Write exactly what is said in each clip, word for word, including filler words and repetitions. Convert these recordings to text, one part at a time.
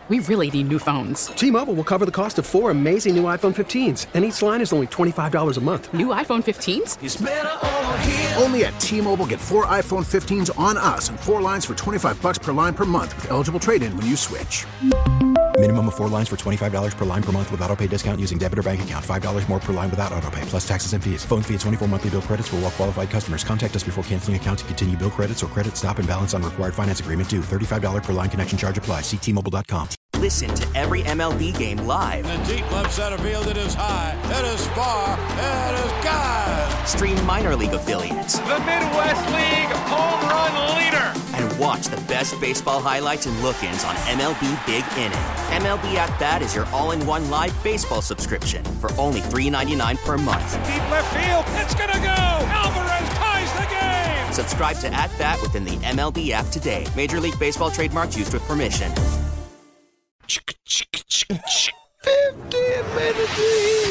We really need new phones. T-Mobile will cover the cost of four amazing new iPhone fifteens, and each line is only twenty-five dollars a month. New iPhone fifteens? It's better over here. Only at T-Mobile, get four iPhone fifteens on us and four lines for twenty-five dollars per line per month with eligible trade-in when you switch. Minimum of four lines for twenty-five dollars per line per month with autopay discount using debit or bank account. five dollars more per line without autopay, plus taxes and fees. Phone fee at twenty-four monthly bill credits for well-qualified customers. Contact us before canceling account to continue bill credits or credit stop and balance on required finance agreement due. thirty-five dollars per line connection charge applies. See T Mobile dot com. Listen to every M L B game live. In the deep left center field, it is high, it is far, it is gone. Stream minor league affiliates. The Midwest League home run leader. And watch the best baseball highlights and look-ins on M L B Big Inning. M L B At Bat is your all-in-one live baseball subscription for only three dollars and ninety-nine cents per month. Deep left field, it's gonna go. Alvarez ties the game. Subscribe to At Bat within the M L B app today. Major League Baseball trademarks used with permission. fifteen minutes lead.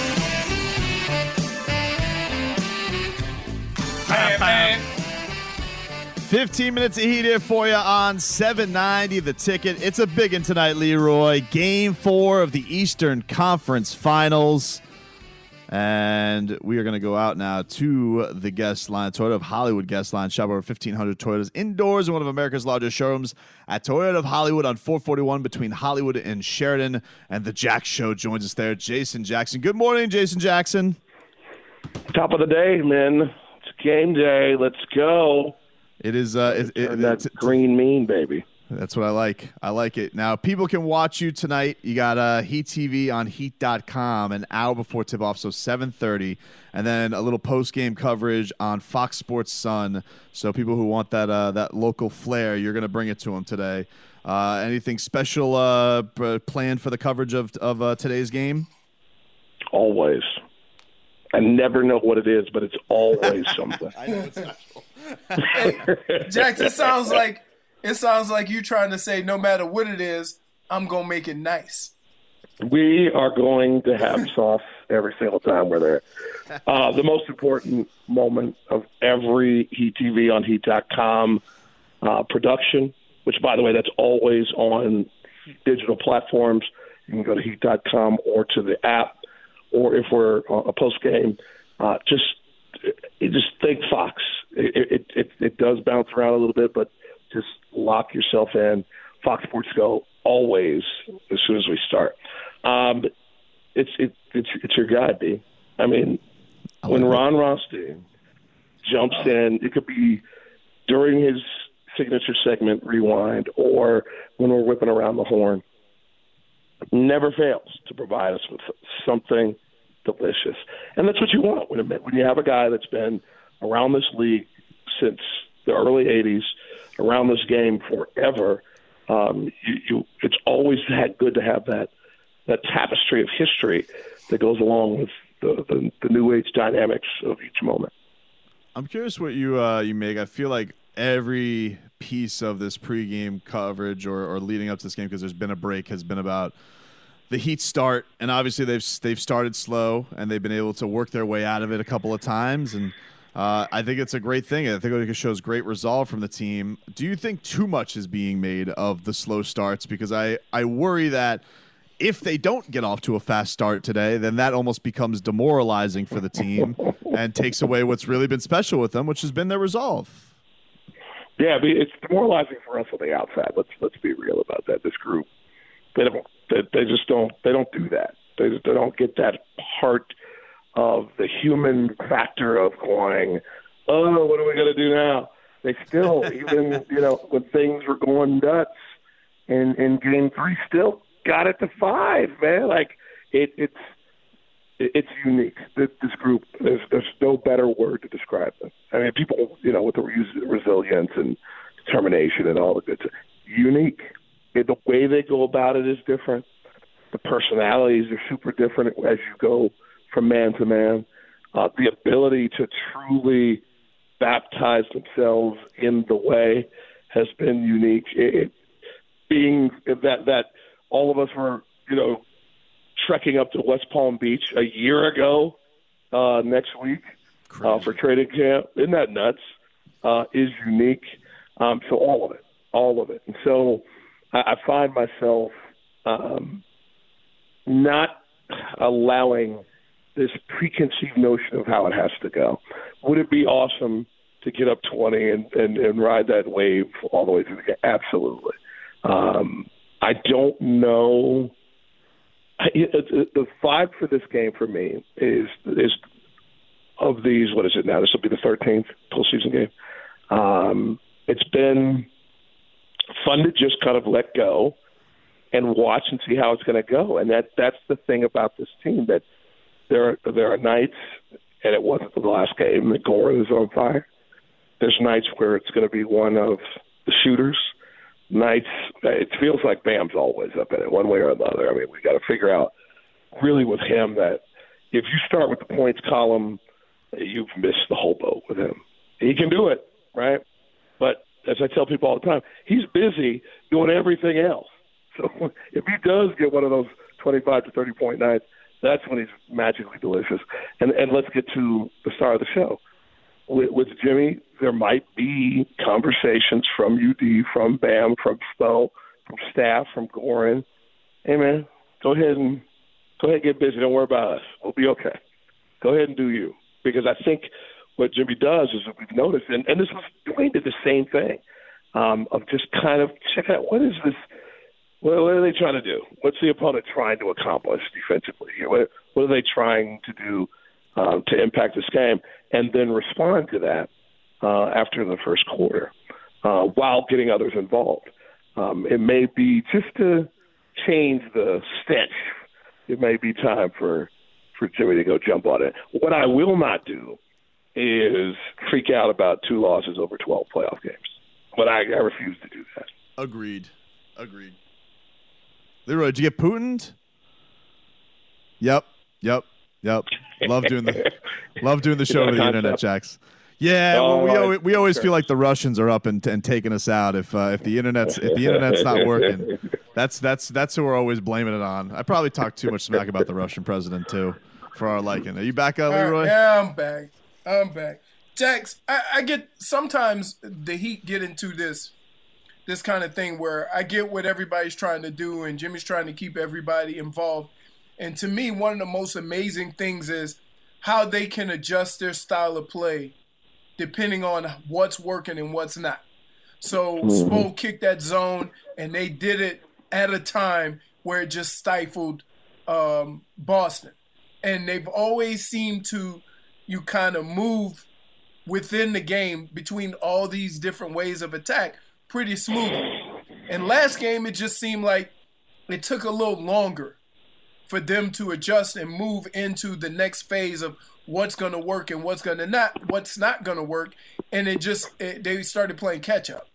Bam, bam. fifteen minutes of heat here for you on seven ninety The Ticket. It's a big one tonight, Leroy. Game four of the Eastern Conference Finals. And we are going to go out now to the guest line, Toyota of Hollywood guest line. Shop over fifteen hundred Toyotas indoors in one of America's largest showrooms at Toyota of Hollywood on four forty-one between Hollywood and Sheridan. And the Jack Show joins us there, Jason Jackson. Good morning, Jason Jackson. Top of the day, man. It's game day. Let's go. It is. Uh, it, it, that green mean, baby. That's what I like. I like it. Now, people can watch you tonight. You got uh, Heat T V on heat dot com an hour before tip-off, so seven thirty, and then a little post-game coverage on Fox Sports Sun. So people who want that uh, that local flair, you're going to bring it to them today. Uh, anything special uh, planned for the coverage of, of uh, today's game? Always. I never know what it is, but it's always something. I know it's special. Hey, Jackson, sounds like It sounds like you trying to say no matter what it is, I'm going to make it nice. We are going to have sauce every single time we're there. Uh, the most important moment of every Heat T V on heat dot com uh, production, which, by the way, that's always on digital platforms. You can go to heat dot com or to the app, or if we're a post-game, uh, just, just think Fox. It, it, it, it does bounce around a little bit, but just lock yourself in. Fox Sports Go always as soon as we start. Um, it's it, it's it's your guy, D. I mean, I when Ron it. Rothstein jumps in, it could be during his signature segment, Rewind, or when we're whipping around the horn. Never fails to provide us with something delicious, and that's what you want when it, when you have a guy that's been around this league since the early eighties. Around this game forever. Um, you, you, it's always had good to have that that tapestry of history that goes along with the, the, the new age dynamics of each moment. I'm curious what you uh, you make. I feel like every piece of this pregame coverage or, or leading up to this game, because there's been a break, has been about the Heat start, and obviously they've they've started slow and they've been able to work their way out of it a couple of times, and Uh, I think it's a great thing. I think it shows great resolve from the team. Do you think too much is being made of the slow starts? Because I, I worry that if they don't get off to a fast start today, then that almost becomes demoralizing for the team and takes away what's really been special with them, which has been their resolve. Yeah, it's demoralizing for us on the outside. Let's let's be real about that. This group, they don't, they, they just don't, they don't do that. They just, they don't get that heart of the human factor of going, oh, what are we going to do now? They still, even, you know, when things were going nuts in, in game three, still got it to five, man. Like, it, it's it's unique. This, this group, there's, there's no better word to describe them. I mean, people, you know, with the resilience and determination and all the good stuff, unique. The way they go about it is different. The personalities are super different as you go from man to man. Uh, the ability to truly baptize themselves in the way has been unique. It, it, being that that all of us were, you know, trekking up to West Palm Beach a year ago uh, next week uh, for training camp, isn't that nuts? Uh, is unique. Um, so all of it, all of it. And so I, I find myself um, not allowing this preconceived notion of how it has to go. Would it be awesome to get up twenty and, and, and ride that wave all the way through the game? Absolutely. Um, I don't know. I, it, the vibe for this game for me is is of these, what is it now? This will be the thirteenth postseason game. Um, it's been fun to just kind of let go and watch and see how it's going to go. And that that's the thing about this team, that there are, there are nights, and it wasn't the last game, that Goran is on fire. There's nights where it's going to be one of the shooters. Nights, it feels like Bam's always up in it, one way or another. I mean, we got to figure out really with him that if you start with the points column, you've missed the whole boat with him. He can do it, right? But as I tell people all the time, he's busy doing everything else. So if he does get one of those twenty-five to thirty point nights, that's when he's magically delicious. And and let's get to the star of the show. With, with Jimmy, there might be conversations from U D, from Bam, from Spo, from staff, from Goran. Hey, man, go ahead and go ahead and get busy. Don't worry about us. We'll be okay. Go ahead and do you. Because I think what Jimmy does is what we've noticed, and, and this was Dwayne did the same thing, um, of just kind of check out what is this, what, what are they trying to do? What's the opponent trying to accomplish defensively? What, what are they trying to do um, to impact this game? And then respond to that uh, after the first quarter uh, while getting others involved. Um, it may be just to change the stench. It may be time for, for Jimmy to go jump on it. What I will not do is freak out about two losses over twelve playoff games. But I, I refuse to do that. Agreed. Agreed. Leroy, did you get Putin'd? Yep. Yep. Yep. Love doing the love doing the show over the concept? Internet, Jax. Yeah, oh, we right. always, we always sure. feel like the Russians are up and, and taking us out if uh, if the internet's if the internet's not working. That's that's that's who we're always blaming it on. I probably talked too much smack about the Russian president too, for our liking. Are you back, uh, Leroy? Right, yeah, I'm back. I'm back. Jax, I, I get sometimes the Heat get into this this kind of thing where I get what everybody's trying to do and Jimmy's trying to keep everybody involved. And to me, one of the most amazing things is how they can adjust their style of play depending on what's working and what's not. So mm-hmm. Spo kicked that zone, and they did it at a time where it just stifled um, Boston. And they've always seemed to you kind of move within the game between all these different ways of attack pretty smoothly. And last game, it just seemed like it took a little longer for them to adjust and move into the next phase of what's going to work and what's going to not, what's not going to work. And it just, it, they started playing catch up.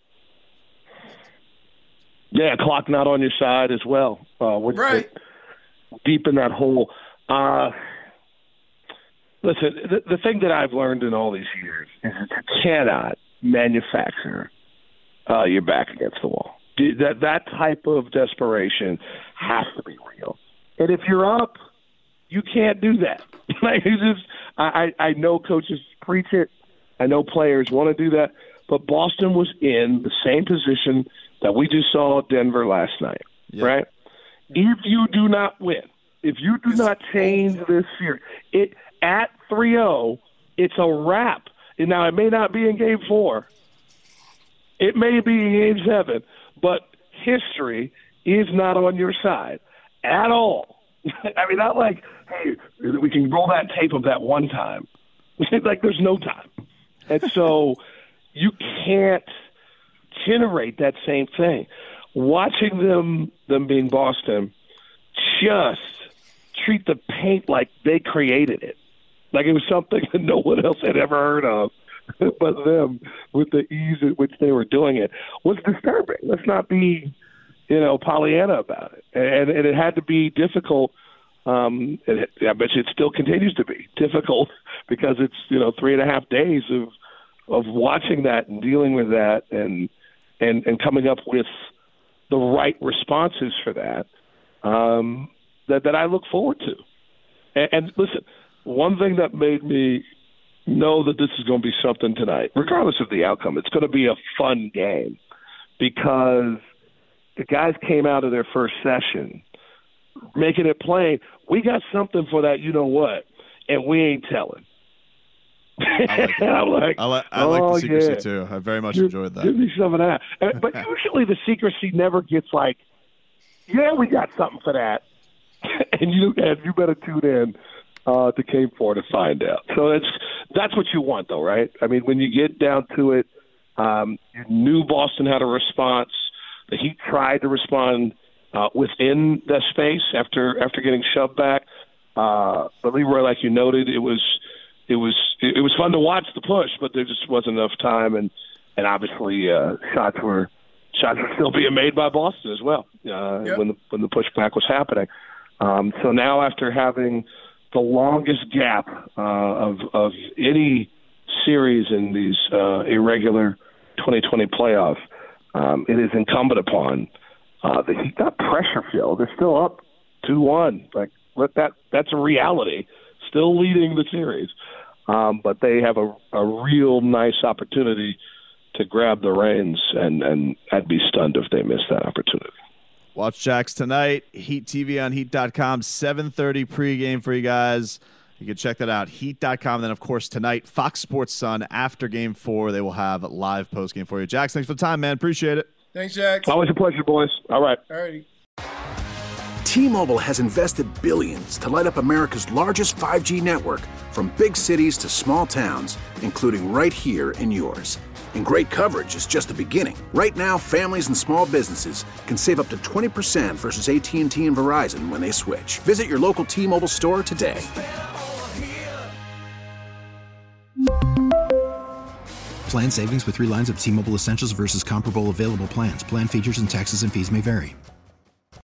Yeah, clock not on your side as well. Uh, when right. Deep in that hole. Uh, listen, the, the thing that I've learned in all these years is that you cannot manufacture uh, your back against the wall. That, that type of desperation has to be real. And if you're up, you can't do that. Like, it's just, I, I know coaches preach it. I know players want to do that. But Boston was in the same position that we just saw Denver last night, yep. right? If you do not win, if you do not change this series, it at three oh, it's a wrap. And now, it may not be in game four. It may be in game seven. But history is not on your side at all. I mean, not like, hey, we can roll that tape of that one time. Like, there's no time. And so you can't generate that same thing. Watching them, them being Boston, just treat the paint like they created it. Like it was something that no one else had ever heard of but them, with the ease at which they were doing it, was disturbing. Let's not be, you know, Pollyanna about it. And, and it had to be difficult. Um, and it, I bet you it still continues to be difficult because it's, you know, three and a half days of of watching that and dealing with that and and, and coming up with the right responses for that, um, that, that I look forward to. And, and listen, one thing that made me know that this is going to be something tonight, regardless of the outcome, it's going to be a fun game because the guys came out of their first session making it plain, we got something for that you know what, and we ain't telling. I like, and I'm like, I like, I like oh, the secrecy yeah. too. I very much give, enjoyed that. Give me some of that. But usually the secrecy never gets like, yeah, we got something for that. and you and you better tune in uh, to Game Four to find out. So that's that's what you want, though, right? I mean, when you get down to it, um, you knew Boston had a response. The Heat tried to respond uh, within the space after after getting shoved back. Uh, but Leroy, like you noted, it was it was it was fun to watch the push, but there just wasn't enough time, and and obviously uh, shots were shots were still being made by Boston as well uh, yep. when the when the pushback was happening. Um, so now, after having the longest gap uh, of of any series in these uh, irregular twenty twenty playoffs, um, it is incumbent upon uh, the Heat not pressure feel. They're still up two one. Like let that that's a reality. Still leading the series, um, but they have a, a real nice opportunity to grab the reins, and, and I'd be stunned if they missed that opportunity. Watch Jax tonight, Heat T V on Heat dot com, seven thirty pregame for you guys. You can check that out, Heat dot com. Then, of course, tonight, Fox Sports Sun, after Game four, they will have live postgame for you. Jax, thanks for the time, man. Appreciate it. Thanks, Jax. Always a pleasure, boys. All right. All righty. T-Mobile has invested billions to light up America's largest five G network, from big cities to small towns, including right here in yours. And great coverage is just the beginning. Right now, families and small businesses can save up to twenty percent versus A T and T and Verizon when they switch. Visit your local T-Mobile store today. Plan savings with three lines of T-Mobile Essentials versus comparable available plans. Plan features and taxes and fees may vary.